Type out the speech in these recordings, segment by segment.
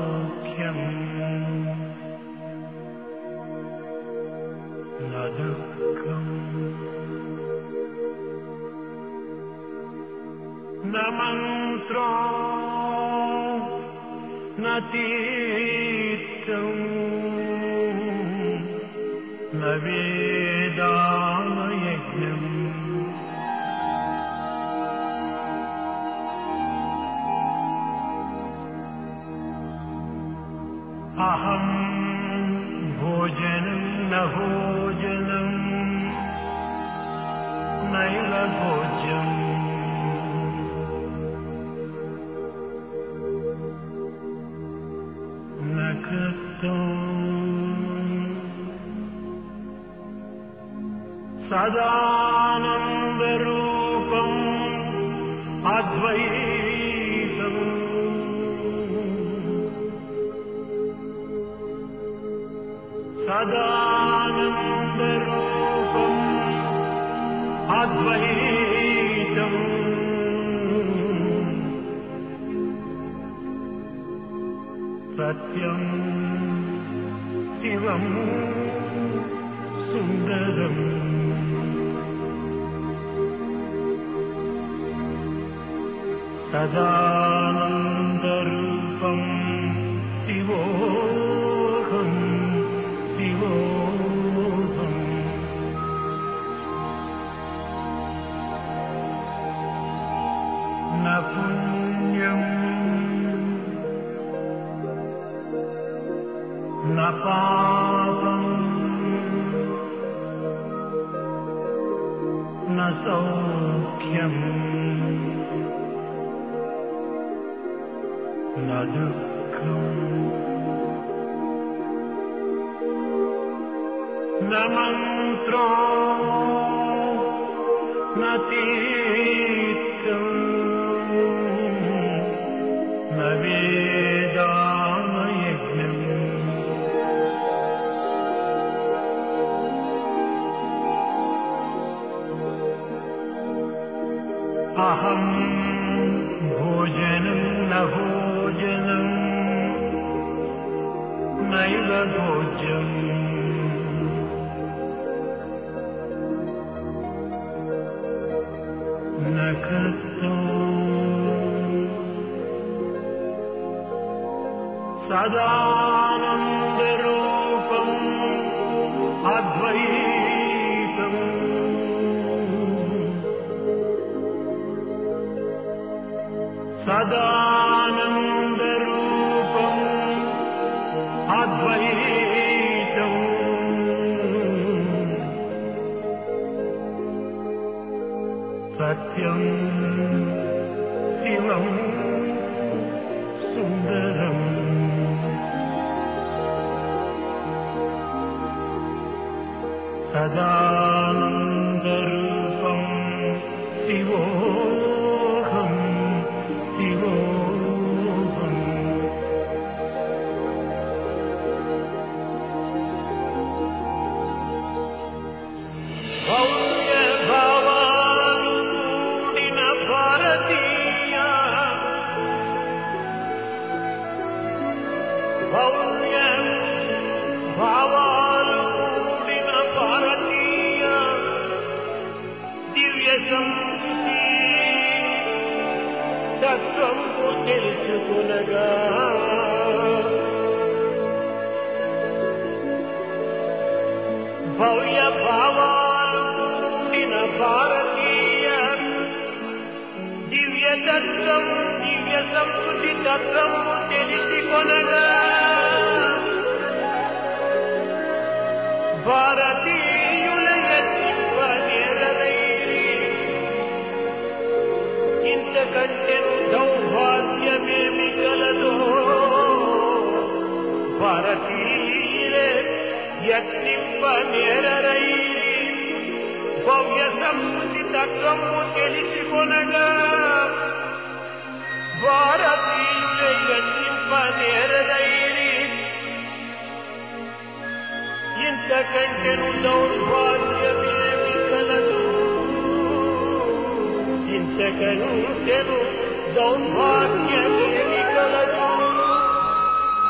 सौख्यम् न दुःखम् न मन्त्रो न तीर्थम् न वेदायज्ञम् अहं भोजनं न भोजनं नैव भोज्यम् न कृतम् सदानन्दरूपम् अद्वैतम् सदानन्दरूपम् अद्वैतम् सत्यं शिवं सुन्दरम् सदानन्दरूपं शिवोऽहम् शिवोऽहम् न पुण्यम् न पापम् न सौख्यम् न दुःखम् न मन्त्रो न तीर्थम् न वेदायज्ञम् अहं भोजनं न भोजनं नैव भोज्यम् न कृतम् सदानन्दरूपम् अद्वैतम् सदानन्दरूपम् अद्वैतम् सत्यं शिवं सुन्दरम् सदानन्दरूपं शिवोऽहम् शिवोऽहम् भव्यभावानुकूलिन भारतीय भव्यभावानुकूलिन भारतीय दिव्यसंस्कृति तत्त्वं తెలుసుకొనగా భవ్య భావాలు కూడిన భారతీయ దివ్య తత్వం దివ్య సంస్కృతి తత్వం తెలుసుకొనగా భారతీయుల యజ్ఞపనేరరైరి ఇంతకంటెను దౌర్భాగ్యమేమి కలదో భారతీయులే యజ్ఞపనేరరైరి భవ్య సంస్కృతి తత్వము తెలుసుకొనగా భారతీయులే యజ్ఞపనేరరైరి ఇంతకంటెను దౌర్భాగ్యమేమి కలదు ఇంతకంటెను దౌర్భాగ్యమేమి కలదు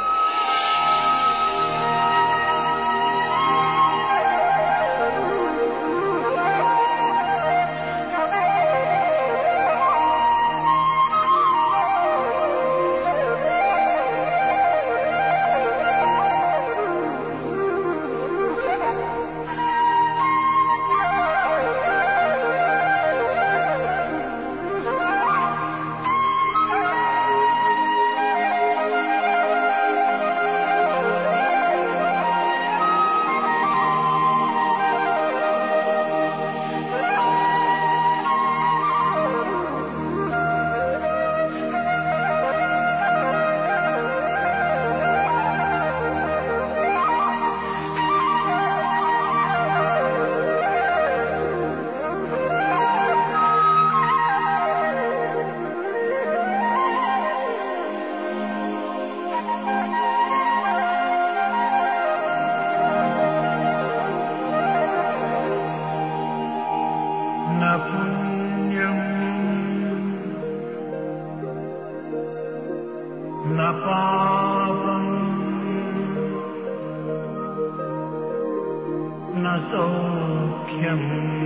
సౌఖ్యం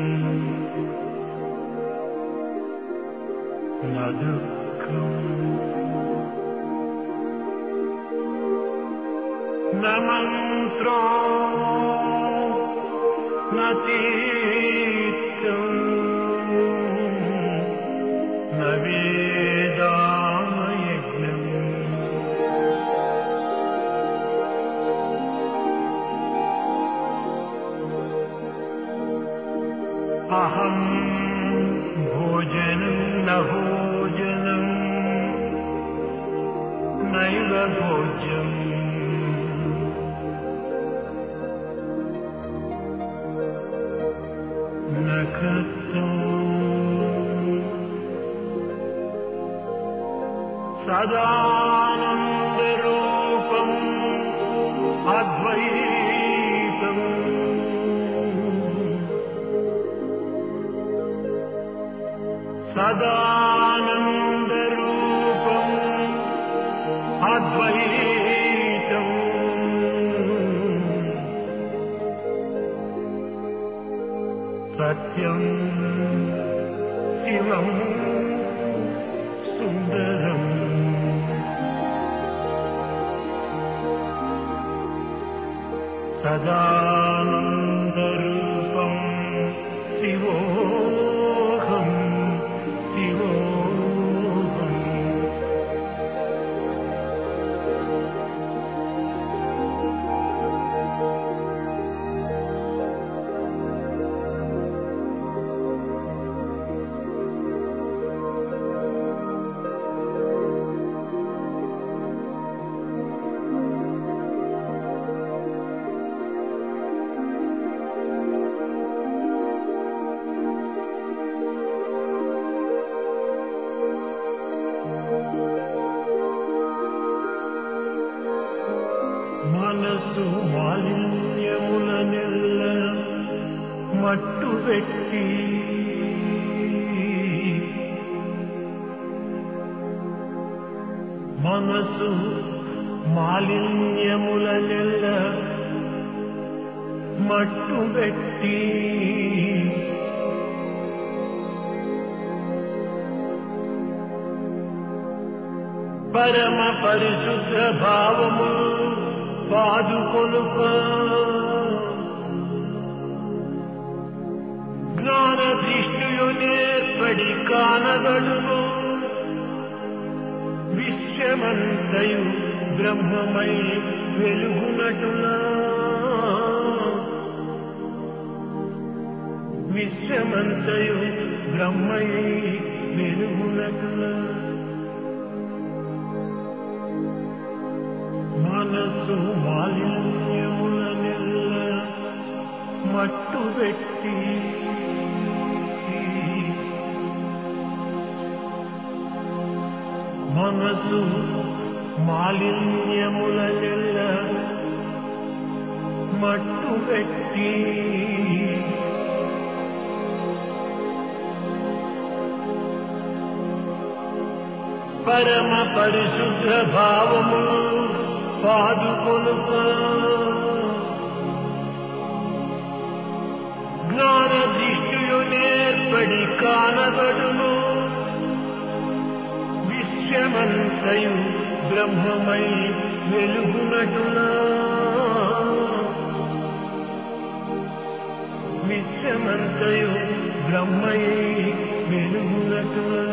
న దుఃఖం న మంత్రం న తీర్థం న వేదాయజ్ఞం అహం భోజనం న భోజనం నైవ భోజ్యం న కర్తం సదానందరూపం అద్వైతం సదానందరూపం అద్వైతం సత్యం శివం సుందరం సదానందరూపం శివోహం శివోహం మనసు మాలిన్యములనెల్ల మట్టుబెట్టి మనసు మాలిన్యములనెల్ల మట్టుబెట్టి పరమ పరిశుద్ధ భావము పాదుకొలుప జ్ఞాన దృష్టియు నేర్పడి కానగడును విశ్వమంతయు బ్రహ్మమై వెలుగునటులా విశ్వమంతయు బ్రహ్మై వెలుగునటులా మనసు మాలిన్యములనెల్ల మట్టుబెట్టి మనసు మాలిన్యములనెల్ల మట్టుబెట్టి పరమ పరిశుద్ధ భావము పాదుకొలుప జ్ఞాన దృష్టియు నేర్పడి కానగడును విశ్వమంతయు బ్రహ్మమై వెలుగునటులా విశ్వమంతయు బ్రహ్మై వెలుగునటులా